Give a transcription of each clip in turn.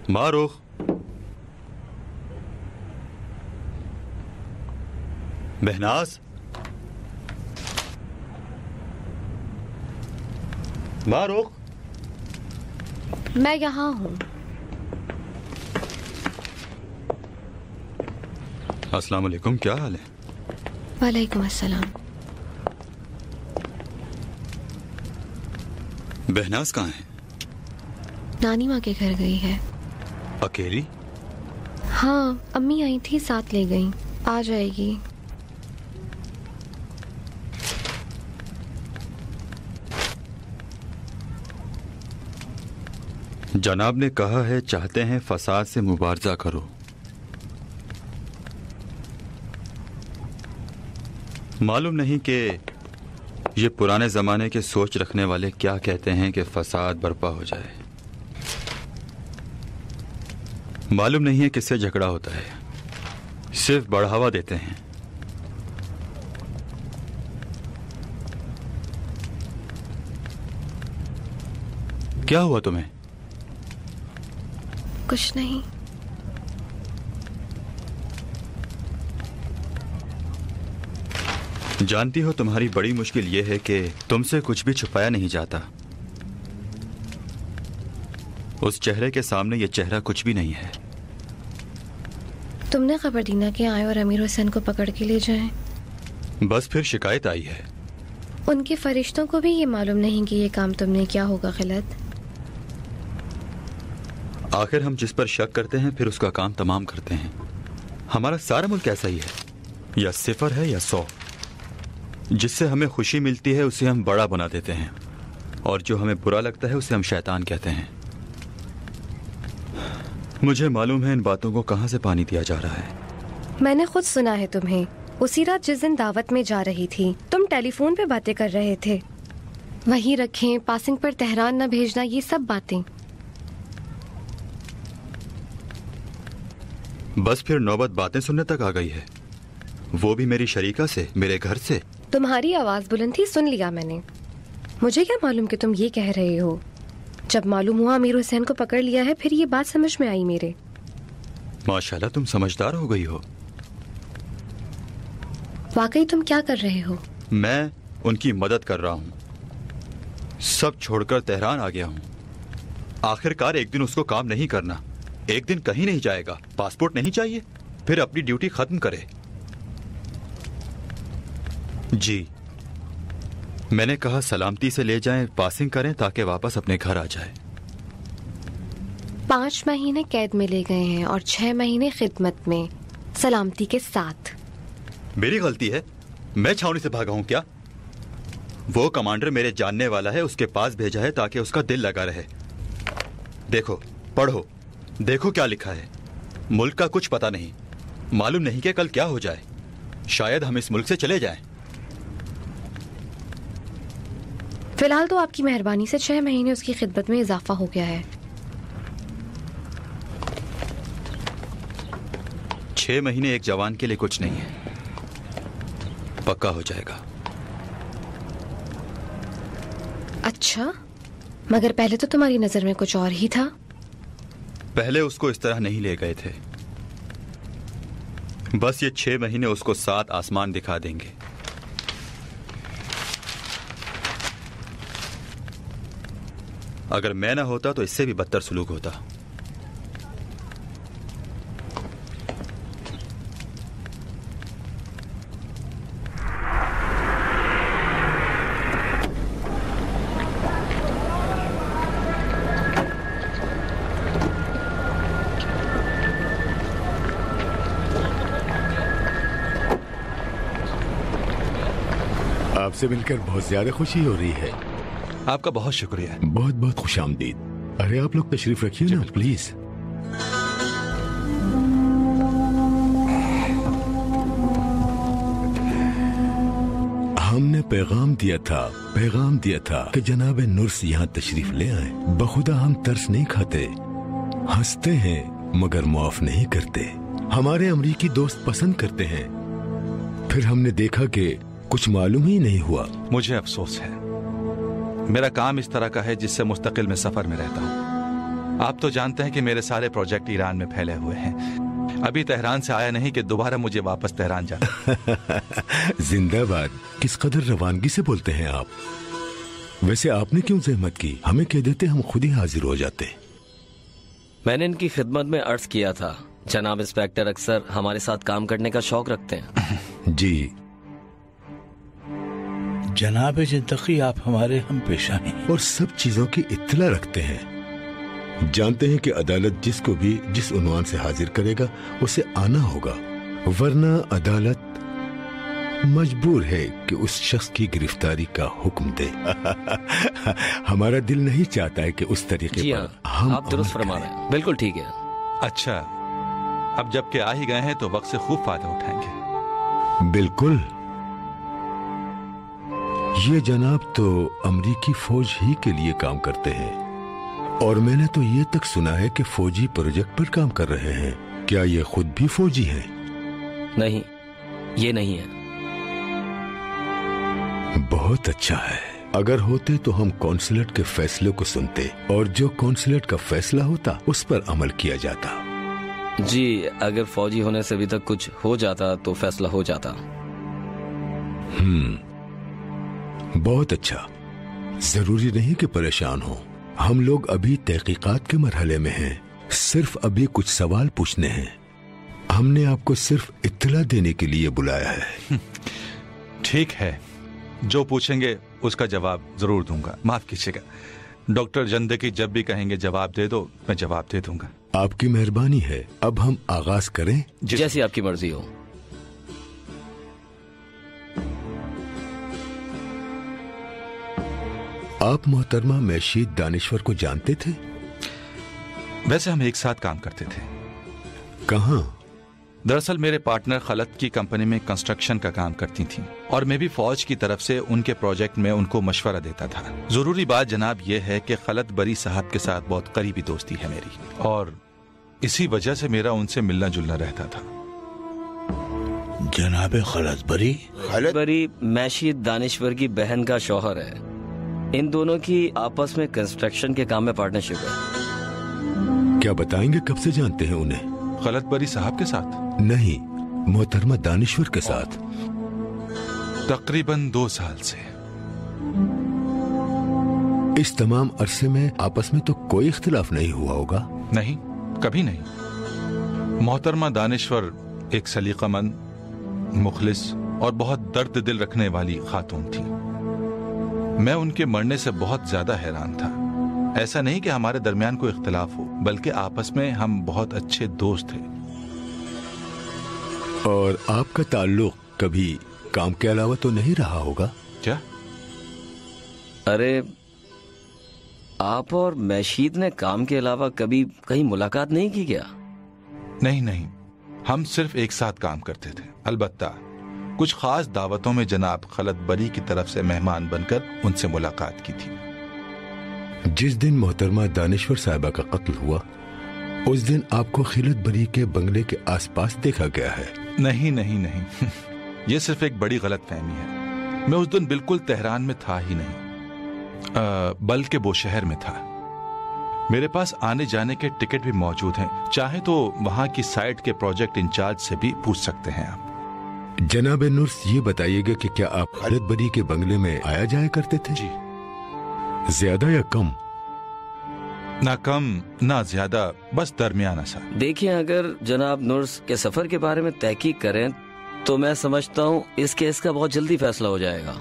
मारूख, बहनाज, मारूख। मैं यहाँ हूँ। अस्सलाम वालेकुम, क्या हाल है? वालेकुम अस्सलाम। बहनाज कहाँ है? नानी माँ के घर गई है। अकेली? हाँ, अम्मी आई थी, साथ ले गई, आ जाएगी। जनाब ने कहा है चाहते हैं फसाद से मुबारजा करो। मालूम नहीं कि ये पुराने जमाने के सोच रखने वाले क्या कहते हैं कि फसाद बर्पा हो जाए। मालूम नहीं है किससे झगड़ा होता है, सिर्फ बढ़ावा देते हैं। क्या हुआ तुम्हें? कुछ नहीं। जानती हो तुम्हारी बड़ी मुश्किल यह है कि तुमसे कुछ भी छुपाया नहीं जाता। उस चेहरे के सामने ये चेहरा कुछ भी नहीं है। तुमने खबर दी ना कि आए और अमीर हुसैन को पकड़ के ले जाएं। बस फिर शिकायत आई है। उनके फरिश्तों को भी ये मालूम नहीं कि ये काम तुमने किया होगा गलत। आखिर हम जिस पर शक करते हैं फिर उसका काम तमाम करते हैं। हमारा सारा मुल्क ऐसा ही है, या सिफर है या 100। जिससे हमें खुशी मिलती है उसे हम बड़ा बना देते हैं, और जो हमें बुरा लगता है उसे हम शैतान कहते हैं। मुझे मालूम है इन बातों को कहां से पानी दिया जा रहा है। मैंने खुद सुना है तुम्हें। उसी रात जिस दिन दावत में जा रही थी, तुम टेलीफोन पे बातें कर रहे थे। वहीं रखें, पासिंग पर तेहरान न भेजना, ये सब बातें। बस फिर नौबत बातें सुनने तक आ गई है, वो भी मेरी शरीका से, मेरे घर से। तुम्हारी आवाज बुलंद थी, सुन लिया मैंने। मुझे क्या मालूम कि तुम ये कह रहे हो। जब मालूम हुआ अमीर हुसैन को पकड़ लिया है, फिर ये बात समझ में आई मेरे। माशाल्लाह, तुम समझदार हो गई हो। वाकई तुम क्या कर रहे हो? मैं उनकी मदद कर रहा हूँ। सब छोड़कर तेहरान आ गया हूँ। आखिरकार एक दिन उसको काम नहीं करना, एक दिन कहीं नहीं जाएगा, पासपोर्ट नहीं चाहिए, फिर अपनी ड्यूटी खत्म करे। जी, मैंने कहा सलामती से ले जाएं, पासिंग करें ताकि वापस अपने घर आ जाए। 5 महीने कैद में ले गए हैं और 6 महीने खिदमत में, सलामती के साथ। मेरी गलती है? मैं छावनी से भागा हूं क्या? वो कमांडर मेरे जानने वाला है, उसके पास भेजा है ताकि उसका दिल लगा रहे। देखो, पढ़ो, देखो क्या लिखा है। मुल्क का कुछ पता नहीं, मालूम नहीं कि कल क्या हो जाए। शायद हम इस मुल्क से चले जाएं। फिलहाल तो आपकी मेहरबानी से 6 महीने उसकी खिदमत में इजाफा हो गया है। 6 महीने एक जवान के लिए कुछ नहीं है, पक्का हो जाएगा। अच्छा, मगर पहले तो तुम्हारी नजर में कुछ और ही था। पहले उसको इस तरह नहीं ले गए थे। बस ये 6 महीने उसको 7 आसमान दिखा देंगे। अगर मैं ना होता तो इससे भी बदतर सलूक होता। आपसे मिलकर बहुत ज्यादा खुशी हो रही है। आपका बहुत शुक्रिया। बहुत बहुत खुशामदीद। अरे आप लोग तशरीफ रखिए ना प्लीज। हमने पैगाम दिया था कि जनाब नुर्स यहाँ तशरीफ ले आए। बखुदा हम तरस नहीं खाते, हंसते हैं मगर माफ नहीं करते। हमारे अमरीकी दोस्त पसंद करते हैं, फिर हमने देखा कि कुछ मालूम ही नहीं हुआ। मुझे अफसोस है, मेरा काम इस तरह का है जिससे मुस्तकिल में सफर में रहता हूँ। आप तो जानते हैं कि मेरे सारे प्रोजेक्ट ईरान में फैले हुए हैं। अभी तेहरान से आया नहीं कि दोबारा मुझे वापस तेहरान जाना। जिंदाबाद। किस कदर रवानगी से बोलते हैं आप। वैसे आपने क्यों जहमत की? हमें कह देते, हम खुद ही हाजिर हो जाते। मैंने इनकी खिदमत में अर्ज किया था, जनाब इंस्पेक्टर अक्सर हमारे साथ काम करने का शौक रखते हैं। जी जनाब जिंदगी, आप हमारे हम पेशा हैं और सब चीजों की इत्तला रखते हैं। जानते हैं कि अदालत जिसको भी जिस उन्वान से हाजिर करेगा उसे आना होगा, वरना अदालत मजबूर है कि उस शख्स की गिरफ्तारी का हुक्म दे। हमारा दिल नहीं चाहता है कि उस तरीके जी पर हम आप दुरुस्त फरमा रहे हैं, बिल्कुल ठीक है। अच्छा, अब जबकि आ ही गए हैं तो वक्त से खूब फायदा उठाएंगे। बिल्कुल। ये जनाब तो अमरीकी फौज ही के लिए काम करते हैं और मैंने तो ये तक सुना है कि फौजी प्रोजेक्ट पर काम कर रहे हैं। क्या ये खुद भी फौजी हैं? नहीं, ये नहीं है। बहुत अच्छा है। अगर होते तो हम कौंसलेट के फैसले को सुनते और जो कौंसलेट का फैसला होता उस पर अमल किया जाता। जी, अगर फौजी होने से अभी तक कुछ हो जाता तो फैसला हो जाता। बहुत अच्छा। जरूरी नहीं कि परेशान हो। हम लोग अभी तहकीकात के मरहले में हैं। सिर्फ अभी कुछ सवाल पूछने हैं। हमने आपको सिर्फ इत्तला देने के लिए बुलाया है। ठीक है, जो पूछेंगे उसका जवाब जरूर दूंगा। माफ कीजिएगा, डॉक्टर जंदकी जब भी कहेंगे जवाब दे दो, मैं जवाब दे दूंगा। आपकी मेहरबानी है। अब हम आगाज करें? जैसी आपकी मर्जी हो। आप मोहतरमा मैशीद दानिश्वर को जानते थे? वैसे हम एक साथ काम करते थे। कहाँ? दरअसल मेरे पार्टनर खलत की कंपनी में कंस्ट्रक्शन का काम करती थीं और मैं भी फौज की तरफ से उनके प्रोजेक्ट में उनको मशवरा देता था। जरूरी बात जनाब यह है कि खलत बरी साहब के साथ बहुत करीबी दोस्ती है मेरी और इसी वजह से मेरा उनसे मिलना जुलना रहता था। जनाब खलत बरी मैशीद दानिश्वर की बहन का शौहर है। इन दोनों की आपस में कंस्ट्रक्शन के काम में पार्टनरशिप है। क्या बताएंगे कब से जानते हैं उन्हें? खलत बरी साहब के साथ? नहीं, मोहतरमा दानिश्वर के साथ। तकरीबन 2 साल से। इस तमाम अरसे में आपस में तो कोई इख्तिलाफ नहीं हुआ होगा? नहीं, कभी नहीं। मोहतरमा दानिश्वर एक सलीकामंद, मुखलिस और बहुत दर्द दिल रखने वाली खातून थी। मैं उनके मरने से बहुत ज्यादा हैरान था। ऐसा नहीं कि हमारे दरमियान कोई इख्तिलाफ हो, बल्कि आपस में हम बहुत अच्छे दोस्त थे। और आपका ताल्लुक कभी काम के अलावा तो नहीं रहा होगा? क्या? अरे, आप और मैशीद ने काम के अलावा कभी कहीं मुलाकात नहीं की क्या? नहीं नहीं, हम सिर्फ एक साथ काम करते थे। अलबत्ता कुछ खास दावतों में जनाब खलत बरी की तरफ से मेहमान बनकर उनसे मुलाकात की थी। जिस दिन मोहतरमा दानिश्वर साहिबा का कत्ल हुआ उस दिन आपको खलत बरी के बंगले के आसपास देखा गया है? नहीं नहीं नहीं, यह सिर्फ एक बड़ी गलत फहमी है। मैं उस दिन बिल्कुल तेहरान में था ही नहीं, बल्कि वो शहर में था। मेरे पास आने जाने के टिकट भी मौजूद हैं। चाहे तो वहां की साइट के प्रोजेक्ट इंचार्ज से भी पूछ सकते हैं आप। जनाब नुर्स, ये बताइएगा कि क्या आप खलत बरी के बंगले में आया जाया करते थे? जी। ज्यादा या कम? ना कम ना ज्यादा, बस दरमियाना सा। देखिए, अगर जनाब नुर्स के सफर के बारे में तहकीक करें तो मैं समझता हूँ इस केस का बहुत जल्दी फैसला हो जाएगा।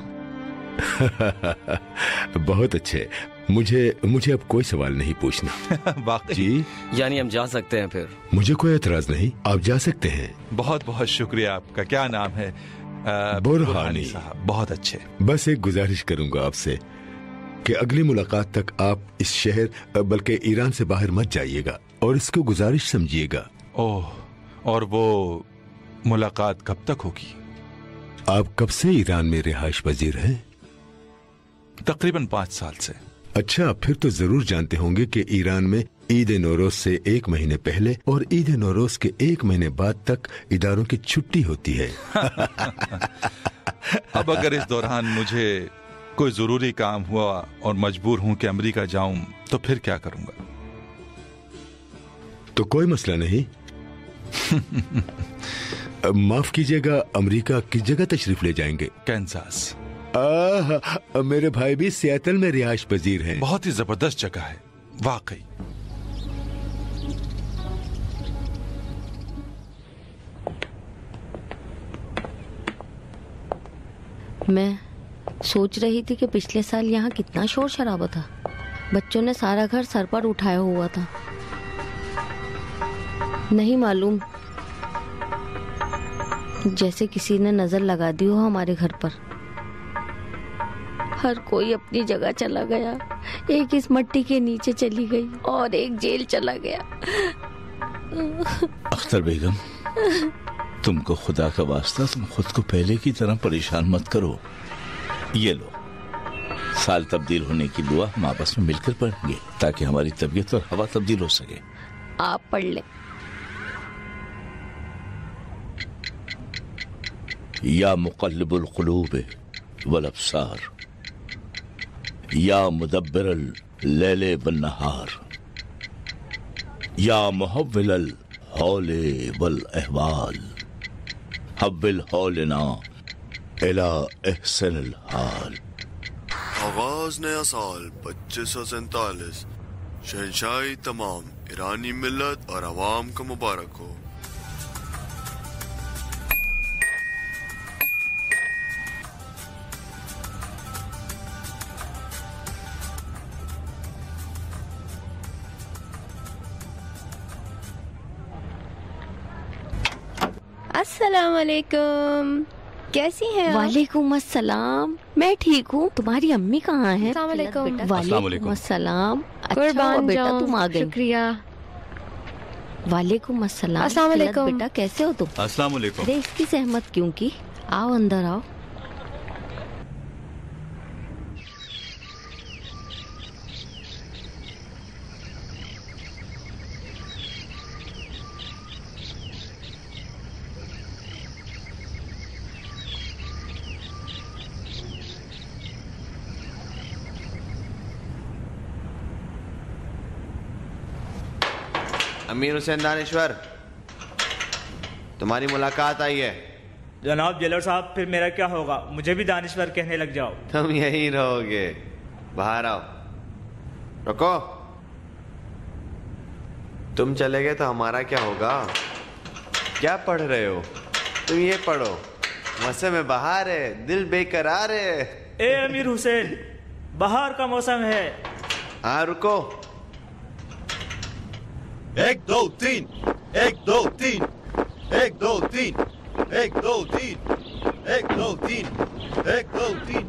बहुत अच्छे। मुझे अब कोई सवाल नहीं पूछना। वाकई? जी। यानी हम जा सकते हैं फिर? मुझे कोई एतराज नहीं, आप जा सकते हैं। बहुत बहुत शुक्रिया आपका। क्या नाम है? बुरहानी साहब। बहुत अच्छे। बस एक गुजारिश करूंगा आपसे कि अगली मुलाकात तक आप इस शहर बल्कि ईरान से बाहर मत जाइएगा और इसको गुजारिश समझिएगा। ओह, और वो मुलाकात कब तक होगी? आप कब से ईरान में रिहाइश पजीर हैं? तकरीबन 5 साल से। अच्छा, फिर तो जरूर जानते होंगे कि ईरान में ईद नौरोज से 1 महीने पहले और ईद नौरोज के 1 महीने बाद तक इदारों की छुट्टी होती है। अब अगर इस दौरान मुझे कोई जरूरी काम हुआ और मजबूर हूं कि अमेरिका जाऊं तो फिर क्या करूंगा? तो कोई मसला नहीं। माफ कीजिएगा, अमेरिका किस जगह तशरीफ ले जाएंगे? कैंसास। मेरे भाई भी सियाटल में रिहाइश पजीर हैं। बहुत ही जबरदस्त जगह है वाकई। मैं सोच रही थी कि पिछले साल यहाँ कितना शोर शराबा था। बच्चों ने सारा घर सर पर उठाया हुआ था। नहीं मालूम, जैसे किसी ने नजर लगा दी हो हमारे घर पर। हर कोई अपनी जगह चला गया। एक इस मट्टी के नीचे चली गई और एक जेल चला गया। अख्तर बेगम, तुमको खुदा का वास्ता, तुम खुद को पहले की तरह परेशान मत करो। ये लो, साल तब्दील होने की दुआ हम आपस में मिलकर पढ़ेंगे ताकि हमारी तबीयत और हवा तब्दील हो सके। आप पढ़ लें। या मुक़ल्लिबुल क़ुलूब वल अब्सार, या मुदब्बिरल लैले वन नहार, या मुहव्विलल हौले वल अहवाल, हव्विल हौलना इला एहसनिल हाल। आगाज नया साल 2547, शहंशाही तमाम ईरानी मिल्लत और अवाम को मुबारक हो। अस्सलाम वालेकुम, कैसी हैं आप? वालेकुम अस्सलाम, मैं ठीक हूँ। तुम्हारी अम्मी कहाँ हैं? अस्सलाम वालेकुम। वालेकुम अस्सलाम। अच्छा हुआ कुर्बान बेटा जाऊं, तुम आ गई। शुक्रिया। वालेकुम अस्सलाम। अस्सलाम वालेकुम। बेटा कैसे हो तुम? अस्सलाम वालेकुम। अरे इसकी सहमत क्यों की? आओ अंदर आओ। अमीर हुसैन दानेश्वर, तुम्हारी मुलाकात आई है। जनाब जेलर साहब, फिर मेरा क्या होगा? मुझे भी दानेश्वर कहने लग जाओ। तुम यहीं रहोगे, बाहर आओ। रुको, तुम चले गए तो हमारा क्या होगा? क्या पढ़ रहे हो? तुम ये पढ़ो, मौसम बहार है, दिल बेकरार है। ए अमीर हुसैन, बाहर का मौसम है। हाँ रुको। 1 2 3, 1 2 3, 1 2 3, 1 2 3, 1 2 3, 1 2 3।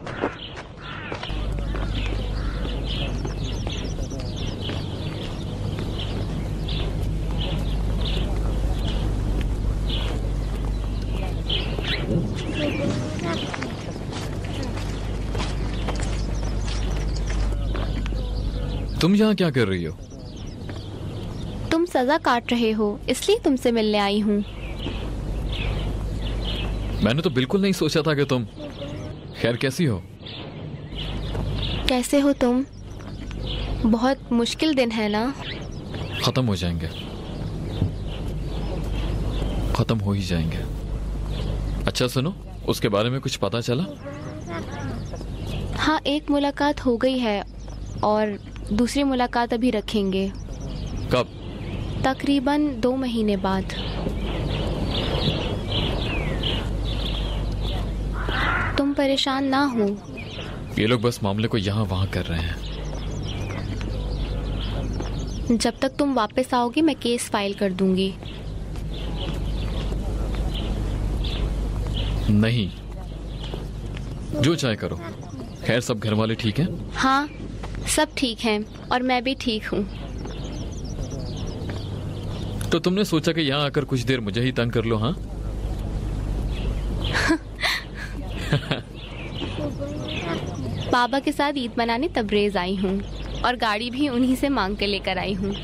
तुम यहाँ क्या कर रही हो? तुम सजा काट रहे हो, इसलिए तुमसे मिलने आई हूँ। मैंने तो बिल्कुल नहीं सोचा था कि तुम। खैर कैसी हो? कैसे हो तुम? बहुत मुश्किल दिन है ना? खत्म हो जाएंगे, खत्म हो ही जाएंगे। अच्छा सुनो, उसके बारे में कुछ पता चला? हाँ, एक मुलाकात हो गई है और दूसरी मुलाकात अभी रखेंगे। कब? तकरीबन 2 महीने बाद। तुम परेशान ना हो। ये लोग बस मामले को यहाँ वहाँ कर रहे हैं। जब तक तुम वापस आओगे मैं केस फाइल कर दूंगी। नहीं, जो चाहे करो। खैर सब घर वाले ठीक हैं? हाँ, सब ठीक हैं और मैं भी ठीक हूँ। तो तुमने सोचा कि यहाँ आकर कुछ देर मुझे ही तंग कर लो? हाँ बाबा के साथ ईद मनाने तबरेज आई हूँ और गाड़ी भी उन्हीं से मांग के लेकर आई हूँ।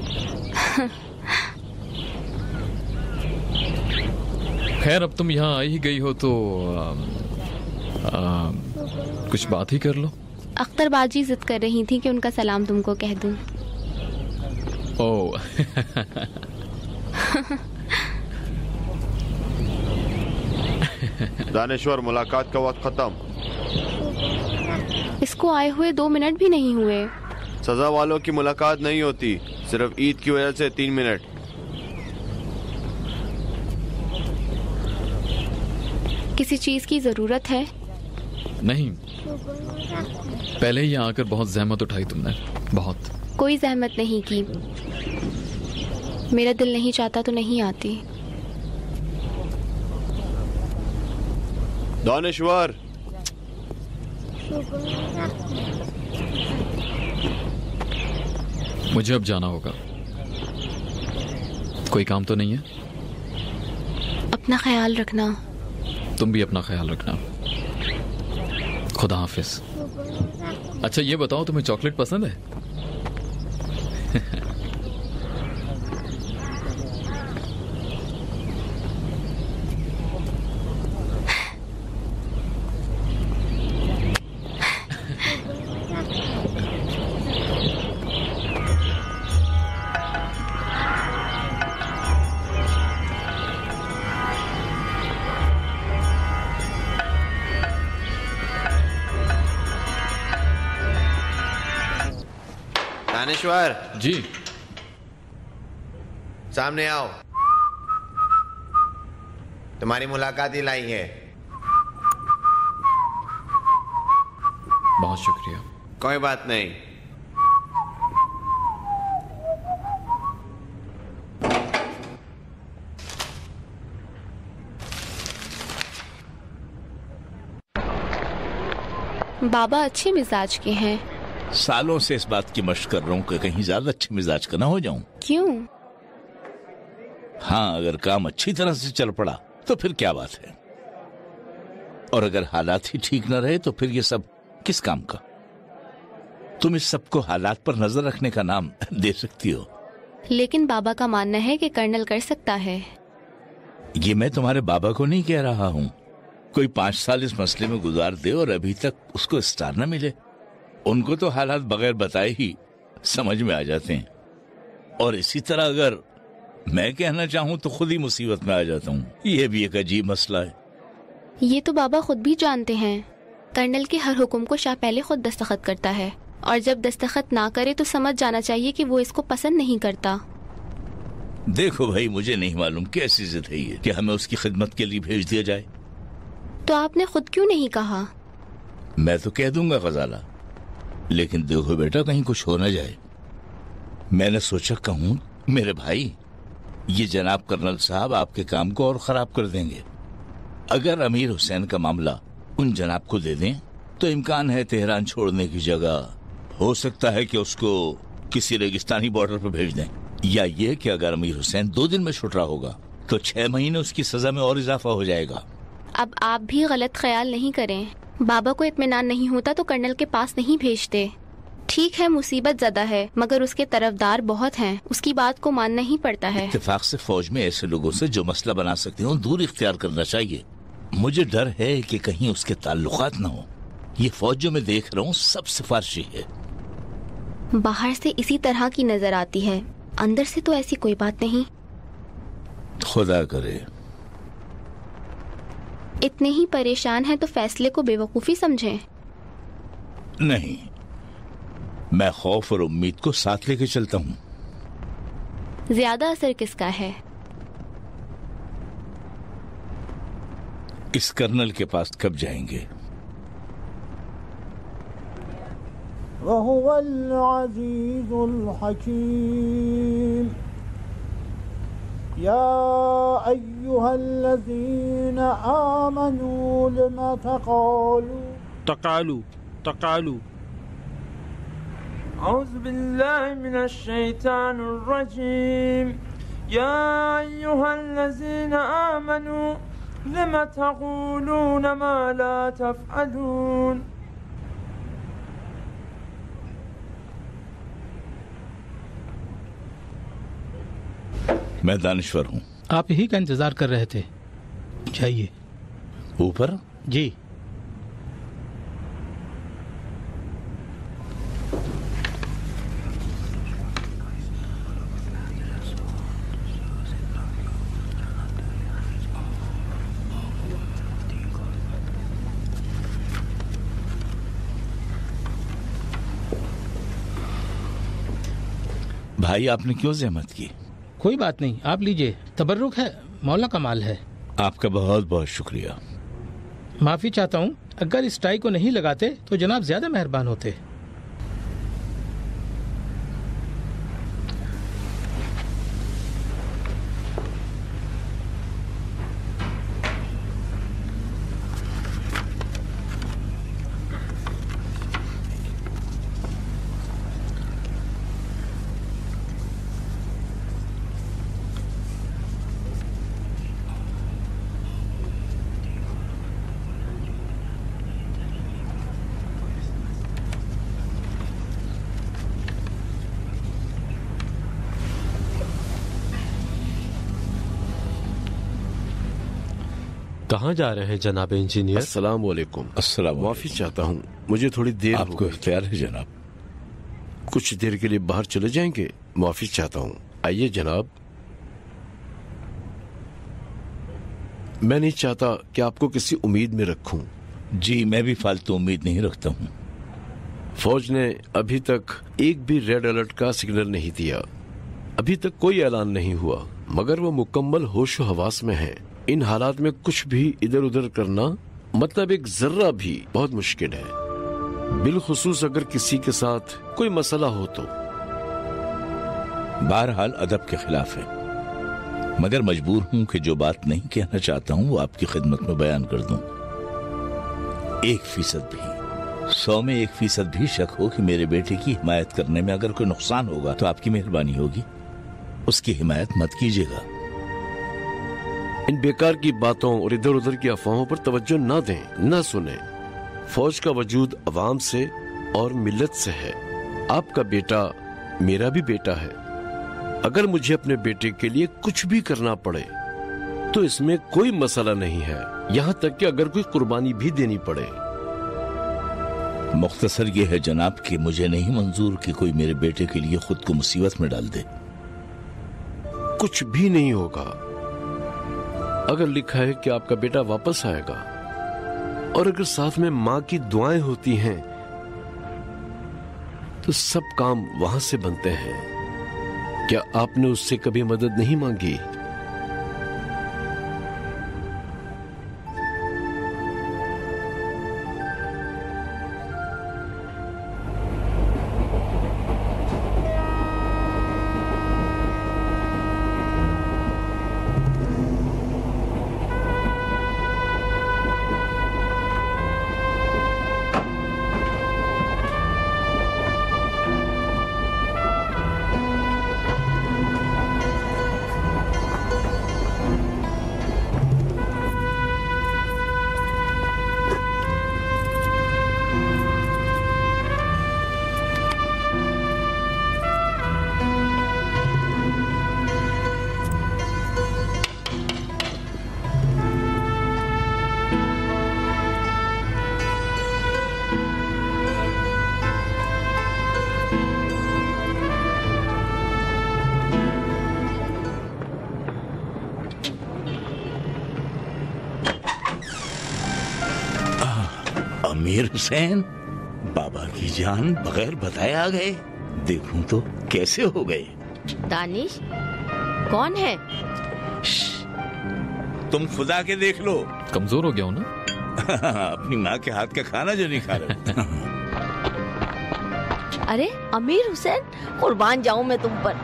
खैर अब तुम यहाँ आई ही गई हो तो कुछ बात ही कर लो। अख्तर बाजी जिद कर रही थी कि उनका सलाम तुमको कह दूं। ओह दानेश्वर, मुलाकात का वक्त खत्म। इसको आए हुए 2 मिनट भी नहीं हुए। सजा वालों की मुलाकात नहीं होती, सिर्फ ईद की वजह से 3 मिनट। किसी चीज की जरूरत है? नहीं, पहले ही यहाँ आकर बहुत जहमत उठाई तुमने, बहुत। कोई जहमत नहीं की। मेरा दिल नहीं चाहता तो नहीं आती। दानेश्वर, मुझे अब जाना होगा। कोई काम तो नहीं है? अपना ख्याल रखना। तुम भी अपना ख्याल रखना। खुदा हाफिज। अच्छा ये बताओ, तुम्हें चॉकलेट पसंद है? दानेश्वर जी, सामने आओ। तुम्हारी मुलाकात ही लाई है। बहुत शुक्रिया। कोई बात नहीं। बाबा अच्छे मिजाज के हैं। सालों से इस बात की मशक कर रहा हूँ कि कहीं ज्यादा अच्छे मिजाज का ना हो जाऊं। क्यों? हाँ, अगर काम अच्छी तरह से चल पड़ा तो फिर क्या बात है, और अगर हालात ही ठीक न रहे तो फिर ये सब किस काम का। तुम इस सबको हालात पर नजर रखने का नाम दे सकती हो। लेकिन बाबा का मानना है कि कर्नल कर सकता है। ये मैं तुम्हारे बाबा को नहीं कह रहा हूँ। कोई 5 साल इस मसले में गुजार दे और अभी तक उसको स्टार न मिले, उनको तो हालात बगैर बताए ही समझ में आ जाते हैं। और इसी तरह अगर मैं कहना चाहूं तो खुद ही मुसीबत में आ जाता हूं। यह भी एक अजीब मसला है। ये तो बाबा खुद भी जानते हैं। कर्नल के हर हुक्म को शाह पहले खुद दस्तखत करता है, और जब दस्तखत ना करे तो समझ जाना चाहिए कि वो इसको पसंद नहीं करता। देखो भाई, मुझे नहीं मालूम कैसी जिद है ये कि हमें उसकी खिदमत के लिए भेज दिया जाए। तो आपने खुद क्यों नहीं कहा? मैं तो कह दूंगा गजाला, लेकिन देखो बेटा, कहीं कुछ हो न जाए। मैंने सोचा कहूं मेरे भाई, ये जनाब कर्नल साहब आपके काम को और खराब कर देंगे। अगर अमीर हुसैन का मामला उन जनाब को दे दें तो इम्कान है तेहरान छोड़ने की जगह हो सकता है कि उसको किसी रेगिस्तानी बॉर्डर पर भेज दें, या ये कि अगर अमीर हुसैन 2 दिन में छुट रहा होगा तो 6 महीने उसकी सजा में और इजाफा हो जाएगा। अब आप भी गलत ख्याल नहीं करें। बाबा को इत्मीनान नहीं होता तो कर्नल के पास नहीं भेजते। ठीक है, मुसीबत ज़्यादा है, मगर उसके तरफदार बहुत हैं, उसकी बात को मानना ही पड़ता है। इत्तेफाक से फौज में ऐसे लोगों से जो मसला बना सकते हो दूर इख्तियार करना चाहिए। मुझे डर है कि कहीं उसके ताल्लुकात न हो। ये फौज जो मैं देख रहा हूँ सब सिफारशी है। बाहर से इसी तरह की नजर आती है, अंदर से तो ऐसी कोई बात नहीं। खुदा करे। इतने ही परेशान हैं तो फैसले को बेवकूफी समझें। नहीं, मैं खौफ और उम्मीद को साथ लेके चलता हूँ। ज्यादा असर किसका है? इस कर्नल के पास कब जाएंगे? वहुवल अज़ीज़ुल हकीम। या अय्युहल्लज़ीना आमनू लिमा तक़ालू औज़ु बिल्लाहि मिनश शैतानिर रजीम। या अय्युहल्लज़ीना आमनू लिमा तक़ूलूना मा ला तफ़अलून। मैं दानिश्वर हूँ। आप यही का इंतजार कर रहे थे, जाइए ऊपर। जी। भाई आपने क्यों जहमत की? कोई बात नहीं, आप लीजिए, तबर्रुक है, मौला का माल है। आपका बहुत बहुत शुक्रिया। माफी चाहता हूँ, अगर इस टाई को नहीं लगाते तो जनाब ज्यादा मेहरबान होते। कहाँ जा रहे हैं जनाब इंजीनियर? अस्सलाम वालेकुम। अस्सलाम। माफी चाहता हूँ, मुझे थोड़ी देर आपको इख्तियार है जनाब। कुछ देर के लिए बाहर चले जाएंगे? माफी चाहता हूँ। आइए जनाब। मैं नहीं चाहता कि आपको किसी उम्मीद में रखूं। जी मैं भी फालतू उम्मीद नहीं रखता हूँ। फौज ने अभी तक एक भी रेड अलर्ट का सिग्नल नहीं दिया। अभी तक कोई ऐलान नहीं हुआ, मगर वो मुकम्मल होशो हवास में है। इन हालात में कुछ भी इधर उधर करना, मतलब एक जर्रा भी, बहुत मुश्किल है। बिलखुसूस अगर किसी के साथ कोई मसला हो तो। बहरहाल अदब के खिलाफ है, मगर मजबूर हूँ कि जो बात नहीं कहना चाहता हूँ वो आपकी खिदमत में बयान कर दूं। 1% भी, 100 में 1% भी शक हो कि मेरे बेटे की हिमायत करने में अगर कोई नुकसान होगा तो आपकी मेहरबानी होगी, उसकी हिमायत मत कीजिएगा। इन बेकार की बातों और इधर उधर की अफवाहों पर तवज्जो न दें, न सुने। फौज का वजूद अवाम से और मिल्लत से है। आपका बेटा मेरा भी बेटा है। अगर मुझे अपने बेटे के लिए कुछ भी करना पड़े तो इसमें कोई मसला नहीं है, यहाँ तक कि अगर कोई कुर्बानी भी देनी पड़े। मुख्तसर ये है जनाब कि मुझे नहीं मंजूर कि कोई मेरे बेटे के लिए खुद को मुसीबत में डाल दे। कुछ भी नहीं होगा। अगर लिखा है कि आपका बेटा वापस आएगा और अगर साथ में माँ की दुआएं होती हैं तो सब काम वहां से बनते हैं। क्या आपने उससे कभी मदद नहीं मांगी? अमीर हुसैन, बाबा की जान बगैर बताए आ गए। देखूं तो कैसे हो गए। दानिश कौन है? तुम खुदा के देख लो। कमजोर हो गया हूं ना? अपनी माँ के हाथ का खाना जो नहीं खा रहे। अरे अमीर हुसैन, कुर्बान जाऊं मैं तुम पर।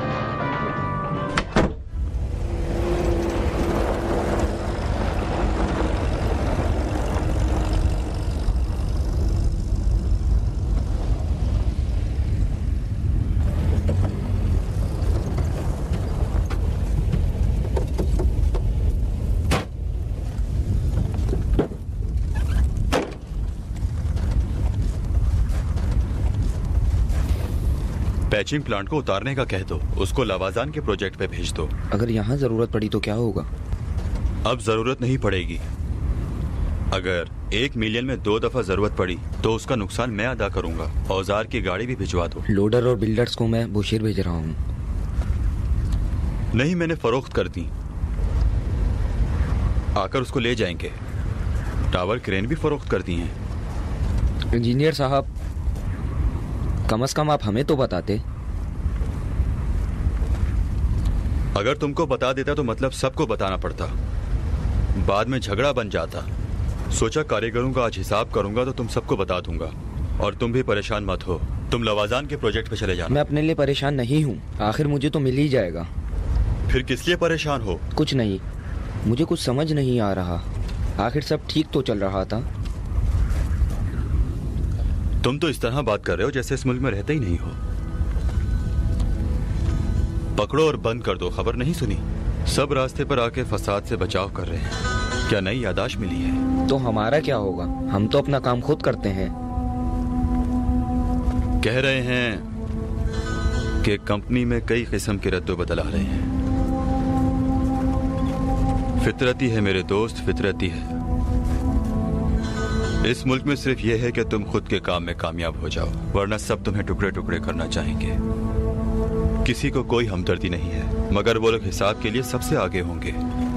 पैचिंग प्लांट को उतारने का कह दो, उसको लवाजान के प्रोजेक्ट पे भेज दो। अगर यहाँ जरूरत पड़ी तो क्या होगा? अब जरूरत नहीं पड़ेगी। अगर 1 मिलियन में 2 दफा जरूरत पड़ी तो उसका नुकसान मैं अदा करूंगा। औजार की गाड़ी भी भिजवा दो। लोडर और बिल्डर्स को मैं बुशेर भेज रहा हूँ। नहीं, मैंने फरोख्त कर दी, आकर उसको ले जाएंगे। टावर क्रेन भी फरोख्त कर दी हैं। इंजीनियर साहब, कम से कम आप हमें तो बताते। अगर तुमको बता देता तो मतलब सबको बताना पड़ता, बाद में झगड़ा बन जाता। सोचा कारीगरों का आज हिसाब करूंगा तो तुम सबको बता दूंगा। और तुम भी परेशान मत हो, तुम लवाजान के प्रोजेक्ट पे चले जाना। मैं अपने लिए परेशान नहीं हूँ, आखिर मुझे तो मिल ही जाएगा। फिर किस लिए परेशान हो? कुछ नहीं, मुझे कुछ समझ नहीं आ रहा। आखिर सब ठीक तो चल रहा था। तुम तो इस तरह बात कर रहे हो जैसे इस मुल्क में रहते ही नहीं हो। पकड़ो और बंद कर दो, खबर नहीं सुनी? सब रास्ते पर आके फसाद से बचाव कर रहे हैं। क्या नई यादाश्त मिली है? तो हमारा क्या होगा? हम तो अपना काम खुद करते हैं। कह रहे हैं कि कंपनी में कई किस्म के रद्दो-बदल आ रहे हैं। फितरती है मेरे दोस्त, फितरती है। इस मुल्क में सिर्फ यह है कि तुम खुद के काम में कामयाब हो जाओ, वरना सब तुम्हें टुकड़े टुकड़े करना चाहेंगे। किसी को कोई हमदर्दी नहीं है, मगर वो लोग हिसाब के लिए सबसे आगे होंगे।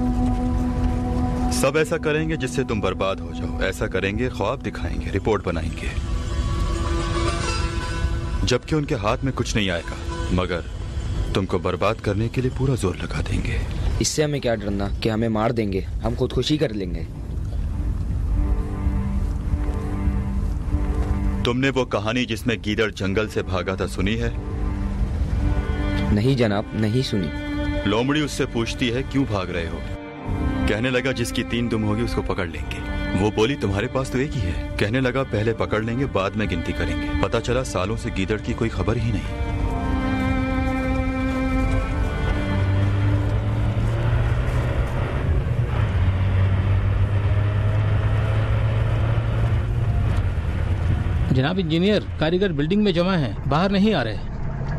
सब ऐसा करेंगे जिससे तुम बर्बाद हो जाओ। ऐसा करेंगे, ख्वाब दिखाएंगे, रिपोर्ट बनाएंगे, जबकि उनके हाथ में कुछ नहीं आएगा, मगर तुमको बर्बाद करने के लिए पूरा जोर लगा देंगे। इससे हमें क्या डरना कि हमें मार देंगे, हम खुदकुशी कर लेंगे। तुमने वो कहानी जिसमें गीदड़ जंगल से भागा था सुनी है? नहीं जनाब, नहीं सुनी। लोमड़ी उससे पूछती है क्यों भाग रहे हो? कहने लगा जिसकी 3 दुम होगी उसको पकड़ लेंगे। वो बोली तुम्हारे पास तो एक ही है। कहने लगा पहले पकड़ लेंगे, बाद में गिनती करेंगे। पता चला सालों से गीदड़ की कोई खबर ही नहीं। जनाब इंजीनियर, कारीगर बिल्डिंग में जमा हैं, बाहर नहीं आ रहे।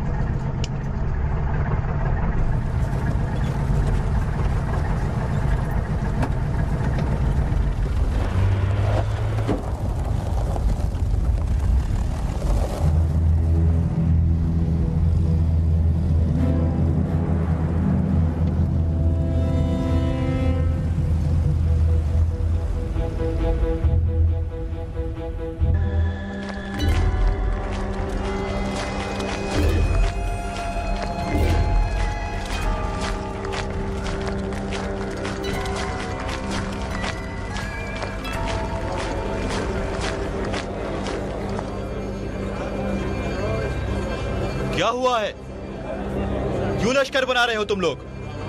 क्या हुआ है? क्यों लश्कर बना रहे हो तुम लोग?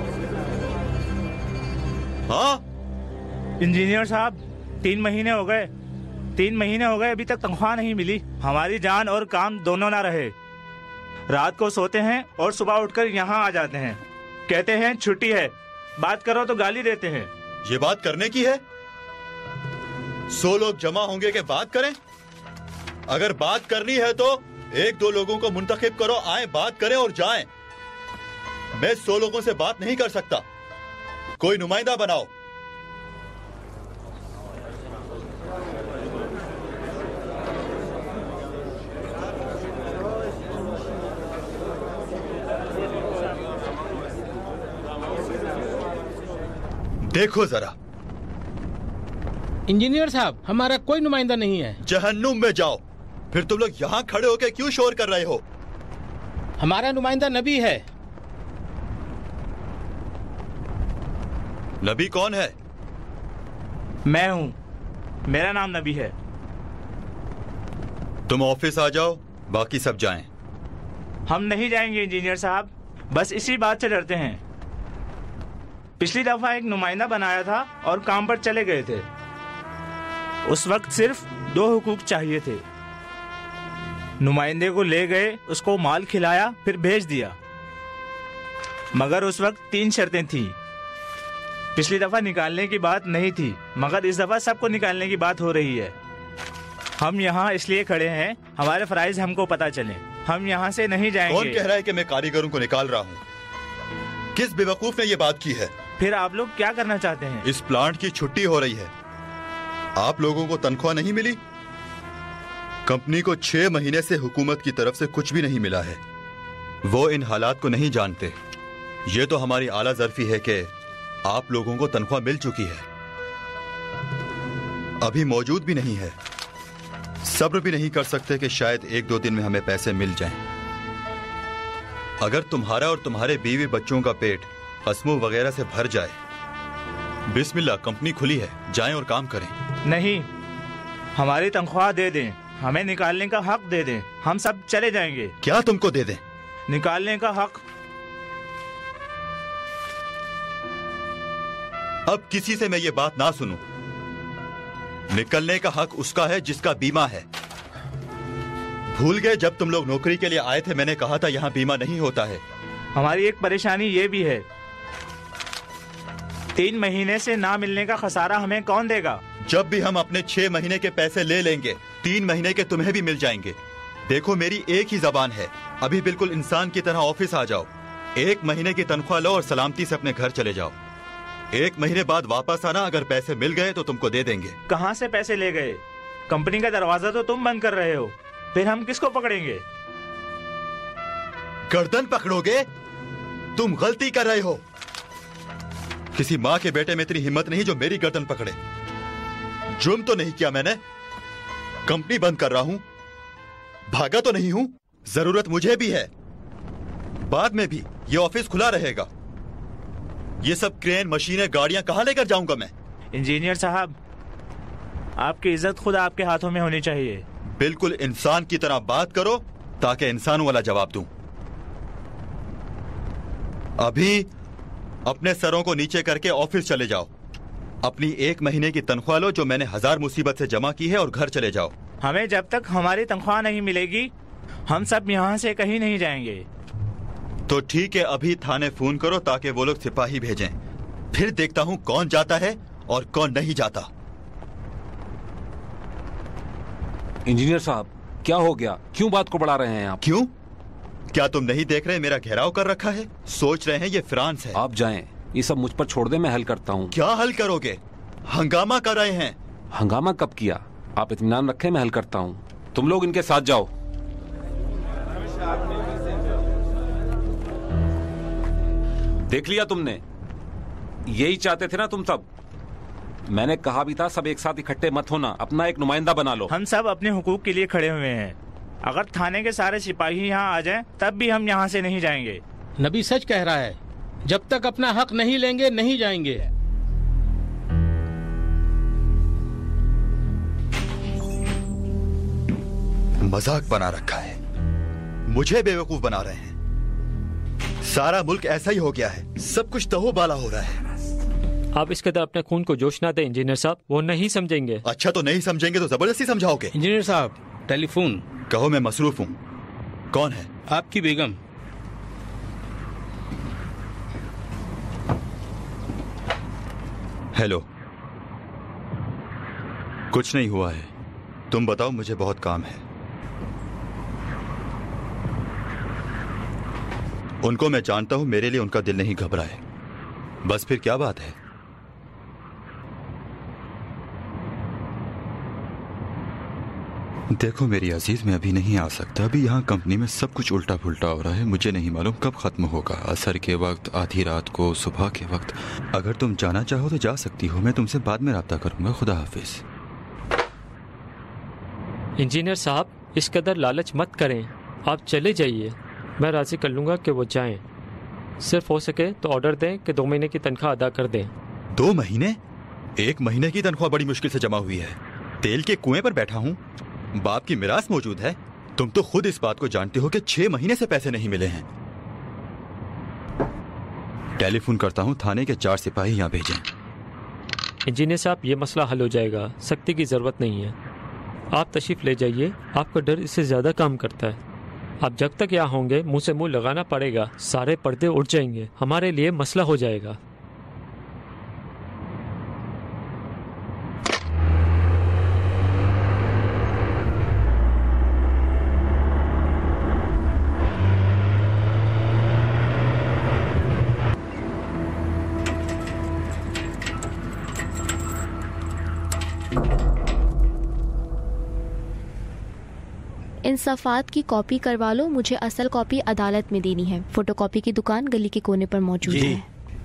हाँ? इंजीनियर साहब, 3 महीने हो गए, 3 महीने हो गए, अभी तक तनख्वाह नहीं मिली। हमारी जान और काम दोनों ना रहे। रात को सोते हैं और सुबह उठकर यहाँ आ जाते हैं, कहते हैं छुट्टी है, बात करो तो गाली देते हैं। ये बात करने की है? 100 लोग जमा होंगे कि बात करें? अगर बात करनी है तो 1-2 लोगों को मुंतखब करो, आए, बात करें और जाएं। मैं 100 लोगों से बात नहीं कर सकता, कोई नुमाइंदा बनाओ। देखो जरा। इंजीनियर साहब, हमारा कोई नुमाइंदा नहीं है। जहन्नुम में जाओ। फिर तुम लोग यहाँ खड़े होकर क्यों शोर कर रहे हो? हमारा नुमाइंदा नबी है। नबी कौन है? मैं हूँ, मेरा नाम नबी है। तुम ऑफिस आ जाओ, बाकी सब जाएं। हम नहीं जाएंगे इंजीनियर साहब, बस इसी बात से डरते हैं। पिछली दफा एक नुमाइंदा बनाया था और काम पर चले गए थे। उस वक्त सिर्फ 2 हुकूक चाहिए थे। नुमाइंदे को ले गए, उसको माल खिलाया, फिर भेज दिया, मगर उस वक्त 3 शर्तें थी। पिछली दफा निकालने की बात नहीं थी, मगर इस दफा सबको निकालने की बात हो रही है। हम यहाँ इसलिए खड़े हैं, हमारे फराइज हमको पता चले। हम यहाँ से नहीं जाएंगे। कौन कह रहा है कि मैं कारीगरों को निकाल रहा हूँ? किस बेवकूफ ने ये बात की है? फिर आप लोग क्या करना चाहते हैं? इस प्लांट की छुट्टी हो रही है। आप लोगों को तनख्वाह नहीं मिली? कंपनी को 6 महीने से हुकूमत की तरफ से कुछ भी नहीं मिला है। वो इन हालात को नहीं जानते। ये तो हमारी आला ज़र्फी है कि आप लोगों को तनख्वाह मिल चुकी है, अभी मौजूद भी नहीं है। सब्र भी नहीं कर सकते कि शायद 1-2 दिन में हमें पैसे मिल जाएं। अगर तुम्हारा और तुम्हारे बीवी बच्चों का पेट हस्मो वगैरह से भर जाए। बिस्मिल्लाह, कंपनी खुली है, जाएं और काम करें। नहीं, हमारी तनख्वाह दे दें, हमें निकालने का हक दे दें, हम सब चले जाएंगे। क्या तुमको दे दें? निकालने का हक। अब किसी से मैं ये बात ना सुनूं। निकलने का हक उसका है जिसका बीमा है। भूल गए जब तुम लोग नौकरी के लिए आए थे मैंने कहा था यहाँ बीमा नहीं होता है। हमारी एक परेशानी ये भी है, 3 महीने से ना मिलने का खसारा हमें कौन देगा? जब भी हम अपने 6 महीने के पैसे ले लेंगे 3 महीने के तुम्हें भी मिल जाएंगे। देखो मेरी एक ही जबान है, अभी बिल्कुल इंसान की तरह ऑफिस आ जाओ, 1 महीने की तनख्वाह लो और सलामती से अपने घर चले जाओ। 1 महीने बाद वापस आना, अगर पैसे मिल गए तो तुमको दे देंगे। कहाँ से पैसे ले गए? कंपनी का दरवाजा तो तुम बंद कर रहे हो, फिर हम किसको पकड़ेंगे? गर्दन पकड़ोगे? तुम गलती कर रहे हो। किसी माँ के बेटे में इतनी हिम्मत नहीं जो मेरी गर्दन पकड़े। जुर्म तो नहीं किया मैंने, कंपनी बंद कर रहा हूं, भागा तो नहीं हूं। जरूरत मुझे भी है, बाद में भी ये ऑफिस खुला रहेगा। ये सब क्रेन, मशीनें, गाड़ियां कहां लेकर जाऊंगा मैं? इंजीनियर साहब, आपकी इज्जत खुद आपके हाथों में होनी चाहिए। बिल्कुल इंसान की तरह बात करो ताकि इंसानों वाला जवाब दूं। अभी अपने सरों को नीचे करके ऑफिस चले जाओ, अपनी 1 महीने की तनख्वाह लो जो मैंने 1000 मुसीबत से जमा की है और घर चले जाओ। हमें जब तक हमारी तनख्वाह नहीं मिलेगी हम सब यहाँ से कहीं नहीं जाएंगे। तो ठीक है, अभी थाने फोन करो ताकि वो लोग सिपाही भेजें, फिर देखता हूँ कौन जाता है और कौन नहीं जाता। इंजीनियर साहब, क्या हो गया? क्यों बात को बढ़ा रहे हैं आप? क्यों? क्या तुम नहीं देख रहे मेरा घेराव कर रखा है? सोच रहे हैं ये फ्रांस है। आप जाएं, ये सब मुझ पर छोड़ दे, मैं हल करता हूँ। क्या हल करोगे? हंगामा कर रहे हैं। हंगामा कब किया? आप इत्मीनान रखें, मैं हल करता हूँ। तुम लोग इनके साथ जाओ। देख लिया तुमने, यही चाहते थे ना तुम सब। मैंने कहा भी था सब एक साथ इकट्ठे मत होना, अपना एक नुमाइंदा बना लो। हम सब अपने हुकूक के लिए खड़े हुए हैं, अगर थाने के सारे सिपाही यहाँ आ जाएं तब भी हम यहाँ से नहीं जाएंगे। नबी सच कह रहा है, जब तक अपना हक नहीं लेंगे नहीं जाएंगे। मजाक बना रखा है, मुझे बेवकूफ बना रहे हैं। सारा मुल्क ऐसा ही हो गया है, सब कुछ तहोबाला हो रहा है। आप इस कदर अपने खून को जोश ना दें इंजीनियर साहब, वो नहीं समझेंगे। अच्छा तो नहीं समझेंगे तो जबरदस्ती समझाओगे? इंजीनियर साहब, टेलीफोन। कहो मैं मसरूफ हूँ। कौन है? आपकी बेगम। हेलो। कुछ नहीं हुआ है, तुम बताओ, मुझे बहुत काम है। उनको मैं जानता हूं, मेरे लिए उनका दिल नहीं घबराए, बस फिर क्या बात है? देखो मेरी अजीज, मैं अभी नहीं आ सकता। अभी यहाँ कंपनी में सब कुछ उल्टा पुल्टा हो रहा है, मुझे नहीं मालूम कब खत्म होगा। असर के वक्त, आधी रात को, सुबह के वक्त। अगर तुम जाना चाहो तो जा सकती हो, मैं तुमसे बाद में राब्ता करूंगा। खुदा हाफिज। इंजीनियर साहब, इस कदर लालच मत करें, आप चले जाइए, मैं राजी कर लूंगा कि वो जाएं। सिर्फ हो सके तो ऑर्डर दें कि 2 महीने की तनख्वाह अदा कर दें। 2 महीने? 1 महीने की तनख्वाह बड़ी मुश्किल से जमा हुई है। तेल के कुएं पर बैठा हूँ, बाप की मिरास मौजूद है। तुम तो खुद इस बात को जानते हो कि 6 महीने से पैसे नहीं मिले हैं। टेलीफोन करता हूँ, थाने के 4 सिपाही यहाँ भेजें। इंजीनियर साहब, ये मसला हल हो जाएगा, सख्ती की जरूरत नहीं है। आप तशरीफ ले जाइए, आपका डर इससे ज्यादा काम करता है। आप जब तक यहाँ होंगे मुंह से मुंह लगाना पड़ेगा, सारे पर्दे उठ जाएंगे, हमारे लिए मसला हो जाएगा। इन सफ़ात की कॉपी करवा लो, मुझे असल कॉपी अदालत में देनी है। फोटोकॉपी की दुकान गली के कोने पर मौजूद है।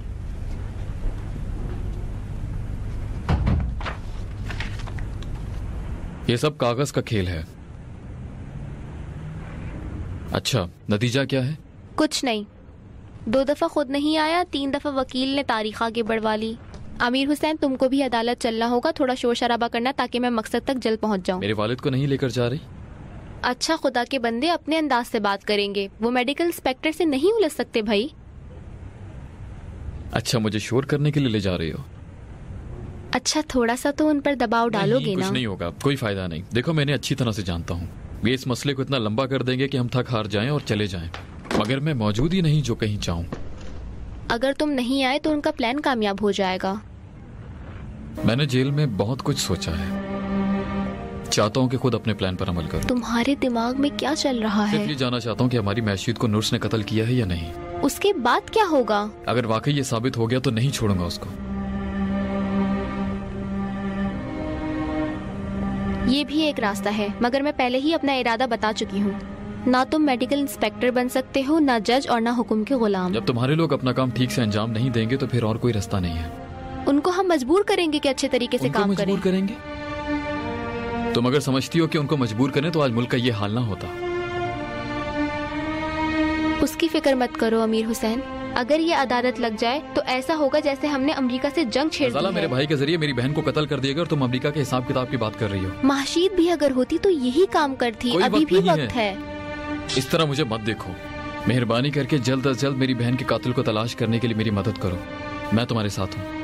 ये सब कागज का खेल है। अच्छा, नतीजा क्या है? कुछ नहीं, 2 दफा खुद नहीं आया, 3 दफा वकील ने तारीख आगे बढ़वा ली। अमीर हुसैन, तुमको भी अदालत चलना होगा, थोड़ा शोर शराबा करना ताकि मैं मकसद तक जल्द पहुंच जाऊं। मेरे वालिद को नहीं लेकर जा रही? अच्छा, खुदा के बंदे अपने अंदाज से बात करेंगे, वो मेडिकल इंस्पेक्टर से नहीं उलझ सकते भाई। अच्छा, मुझे शोर करने के लिए ले जा रही हो? अच्छा, थोड़ा सा तो उन पर दबाव डालोगे ना? कुछ नहीं होगा, कोई फायदा नहीं। देखो, मैंने अच्छी तरह से जानता हूँ, वे इस मसले को इतना लंबा कर देंगे कि हम थक हार जाएं और चले जाएं, मगर मैं मौजूद ही नहीं जो कहीं चाहूँ। अगर तुम नहीं आए तो उनका प्लान कामयाब हो जाएगा। मैंने जेल में बहुत कुछ सोचा है, चाहता हूँ कि खुद अपने प्लान पर अमल करूँ। तुम्हारे दिमाग में क्या चल रहा है? सिर्फ ये जानना चाहता हूँ कि हमारी मैशीद को नुर्स ने कत्ल किया है या नहीं। उसके बाद क्या होगा? अगर वाकई ये साबित हो गया तो नहीं छोड़ूंगा उसको। ये भी एक रास्ता है, मगर मैं पहले ही अपना इरादा बता चुकी हूँ। ना तुम मेडिकल इंस्पेक्टर बन सकते हो, ना जज और ना हुक्म के गुलाम। जब तुम्हारे लोग अपना काम ठीक से अंजाम नहीं देंगे तो फिर और कोई रास्ता नहीं है। उनको हम मजबूर करेंगे कि अच्छे तरीके से काम करें। करेंगे? तुम अगर समझती हो कि उनको मजबूर करें तो आज मुल्क का ये हाल ना होता। उसकी फिक्र मत करो अमीर हुसैन, अगर ये अदालत लग जाए तो ऐसा होगा जैसे हमने अमेरिका से जंग छेड़ दी है। मेरे भाई के जरिए मेरी बहन को कत्ल कर दिया गया और तुम अमेरिका के हिसाब किताब की बात कर रही हो। माशीद भी अगर होती तो यही काम करती। अभी भी वक्त है। इस तरह मुझे मत देखो, मेहरबानी करके जल्द अज जल्द मेरी बहन के कातिल को तलाश करने के लिए मेरी मदद करो। मैं तुम्हारे साथ हूँ।